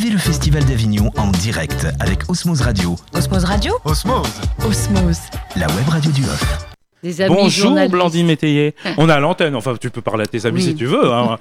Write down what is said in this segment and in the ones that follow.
Écoutez le Festival d'Avignon en direct avec Osmose Radio. Osmose Radio ? Osmose. La web radio du Off. Des amis Bonjour journalistes. Blandine Métayer. On est à l'antenne, enfin tu peux parler à tes amis si tu veux. Hein.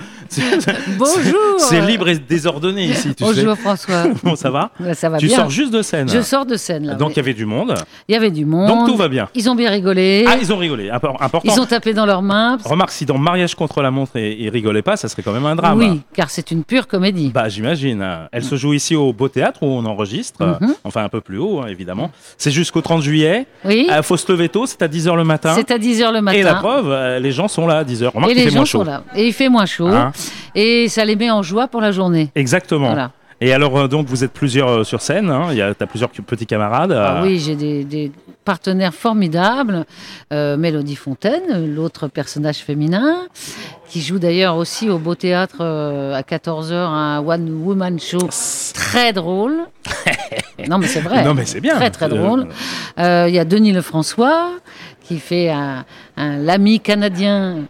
Bonjour. C'est libre et désordonné ici, tu sais. Bonjour François. Bon, ça va ? Ça va Tu bien. sors juste de scène. Je sors de scène là. Donc il y avait du monde. Il y avait du monde. Donc tout va bien. Ils ont bien rigolé. Ah, ils ont rigolé, important. Ils ont tapé dans leurs mains. Remarque, si dans Mariage contre la montre ils rigolaient pas, ça serait quand même un drame. Oui, car c'est une pure comédie. Bah j'imagine. Elle se joue ici au Beau Théâtre où on enregistre, enfin un peu plus haut évidemment. C'est jusqu'au 30 juillet. Oui. Faut se lever tôt, c'est à 10h le matin. C'est à 10h le matin. Et la preuve, les gens sont là à 10h. Remarque Et qu'il les fait moins gens chaud. sont là. Et il fait moins chaud. Hein. Et ça les met en joie pour la journée. Exactement. Voilà. Et alors, donc, vous êtes plusieurs sur scène. Hein. T'as plusieurs petits camarades. Ah oui, j'ai des partenaires formidables. Mélodie Fontaine, l'autre personnage féminin, qui joue d'ailleurs aussi au Beau Théâtre à 14h un One Woman Show très drôle. Non, mais c'est vrai. Non, mais c'est bien. Très, très drôle. Il y a Denis Lefrançois, qui fait l'ami canadien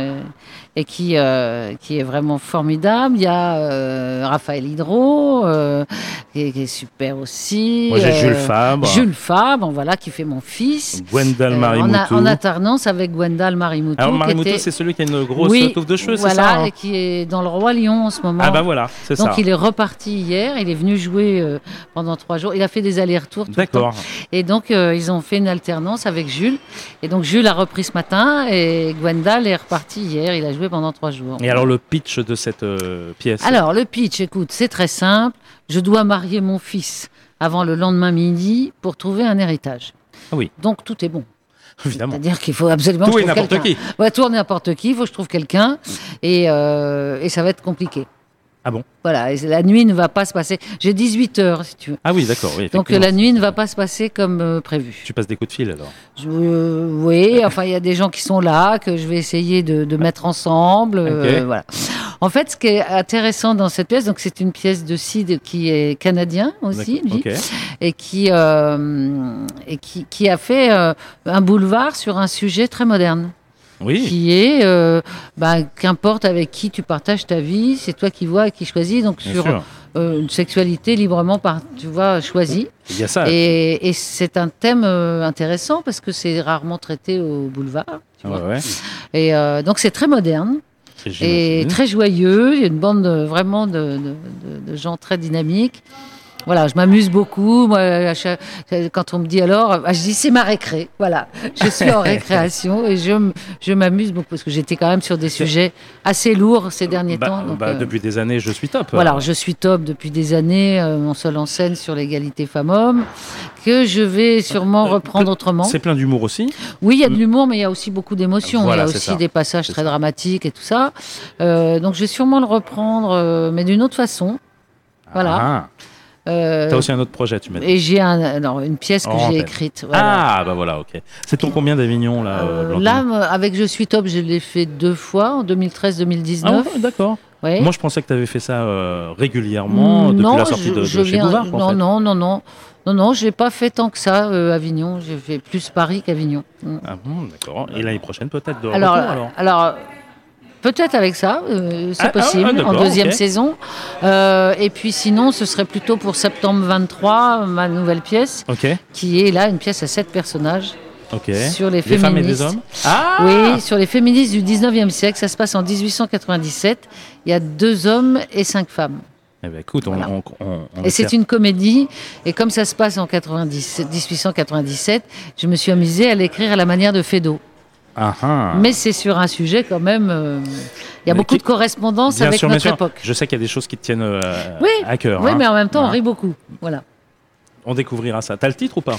et qui est vraiment formidable. Il y a Raphaël Hydro, qui est super aussi. Moi, j'ai Jules Fabre. Jules Fabre, voilà, qui fait mon fils. Gwendal Marimoutou. En alternance avec Gwendal Marimoutou. Alors, Marimoutou, c'est celui qui a une grosse touffe de cheveux, voilà, c'est ça, hein. et qui est dans le Roi Lion en ce moment. Ah bah voilà, c'est ça. Donc il est reparti hier, il est venu jouer pendant 3 jours. Il a fait des allers-retours tout D'accord. le temps. Et donc ils ont fait une alternance avec Jules. Et donc Jules a repris ce matin et Gwendal est reparti hier. Il a joué pendant 3 jours. Et alors le pitch de cette pièce? Alors le pitch, écoute, c'est très simple. Je dois marier mon fils avant le lendemain midi pour trouver un héritage. Ah oui. Donc tout est bon. Évidemment. C'est-à-dire qu'il faut absolument Tout que et je trouve n'importe quelqu'un. qui. Ouais, tout et n'importe qui. Il faut que je trouve quelqu'un et ça va être compliqué. Ah bon? Voilà, et la nuit ne va pas se passer. J'ai 18 heures, si tu veux. Ah oui, d'accord. Oui, Donc la nuit ne va pas se passer comme prévu. Tu passes des coups de fil alors? Oui, enfin il y a des gens qui sont là, que je vais essayer de mettre ensemble. Okay. Voilà. En fait, ce qui est intéressant dans cette pièce, donc c'est une pièce de Sid qui est canadien aussi, lui, okay. et qui a fait un boulevard sur un sujet très moderne. Oui. Qui est, qu'importe avec qui tu partages ta vie, c'est toi qui vois et qui choisis. Donc Bien sur sûr. une sexualité librement, choisie. Il y a ça. Et c'est un thème intéressant parce que c'est rarement traité au boulevard. Tu vois. Ouais. Et donc c'est très moderne. Et très joyeux. Il y a une bande vraiment de gens très dynamiques. Voilà, je m'amuse beaucoup. Moi, quand on me dit alors, je dis c'est ma récré. Voilà, je suis en récréation et je m'amuse beaucoup parce que j'étais quand même sur des sujets assez lourds ces derniers temps. Donc, depuis des années, je suis top. Voilà, je suis top depuis des années, mon seul en scène sur l'égalité femmes-hommes, que je vais sûrement reprendre autrement. C'est plein d'humour aussi? Oui, il y a de l'humour, mais il y a aussi beaucoup d'émotions. Voilà, il y a aussi des passages très dramatiques et tout ça. Donc je vais sûrement le reprendre, mais d'une autre façon. Voilà. Ah. T'as aussi un autre projet, tu m'as dit. Et j'ai une pièce que j'ai écrite. Voilà. Ah, bah voilà, ok. C'est ton combien d'Avignon, là, là, avec Je suis top, je l'ai fait 2 fois, en 2013-2019. Ah ouais, d'accord. Ouais. Moi, je pensais que tu avais fait ça régulièrement depuis la sortie de chez Bouvard. Non, je n'ai pas fait tant que ça, Avignon. J'ai fait plus Paris qu'Avignon. Ah bon, d'accord. Et l'année prochaine, peut-être de retour, alors peut-être avec ça, c'est possible, en deuxième saison. Et puis sinon, ce serait plutôt pour septembre 23, ma nouvelle pièce, qui est là une pièce à 7 personnages. Sur les féministes. Femmes et des hommes. Ah oui, sur les féministes du 19e siècle. Ça se passe en 1897. Il y a 2 hommes et 5 femmes. Eh ben, écoute, voilà. Et c'est une comédie. Et comme ça se passe en 1897, je me suis amusée à l'écrire à la manière de Feydeau. Mais c'est sur un sujet quand même. Il y a beaucoup de correspondances avec notre époque. Je sais qu'il y a des choses qui te tiennent à cœur. Oui, mais en même temps, on rit beaucoup. Voilà. On découvrira ça. T'as le titre ou pas?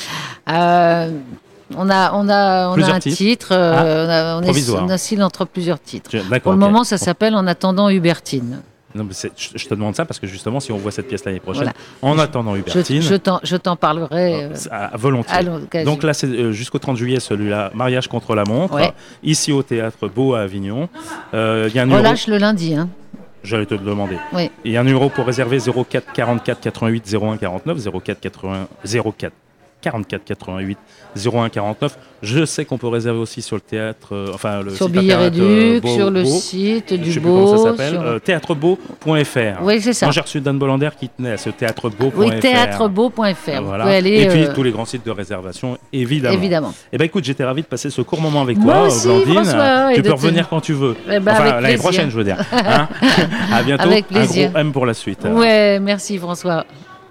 On a un titre. On oscille entre plusieurs titres. Pour le moment, ça s'appelle En attendant Hubertine. Non, mais je te demande ça parce que justement, si on voit cette pièce l'année prochaine, en attendant Hubertine, je t'en parlerai volontiers. Donc là, c'est jusqu'au 30 juillet, celui-là, Mariage contre la montre, ici au Théâtre Beau à Avignon. Y a un relâche le lundi. J'allais te le demander. Oui. Il y a un numéro pour réserver 04 44 88 01 49 04 44 88 01 49. Je sais qu'on peut réserver aussi sur le théâtre, le sur site Billet internet Réduc, sur le site du je sais plus Beau. comment ça s'appelle, théâtrebeau.fr. Oui, c'est ça. Moi, j'ai reçu Dan Bolander qui tenait à ce théâtrebeau.fr. Oui, théâtrebeau.fr. Voilà. Et puis tous les grands sites de réservation, évidemment. Eh ben, écoute, j'étais ravi de passer ce court moment avec toi, moi aussi, Blandine. François, tu peux revenir quand tu veux. L'année prochaine, je veux dire. À bientôt. Avec plaisir. Un gros M pour la suite. Ouais, merci François.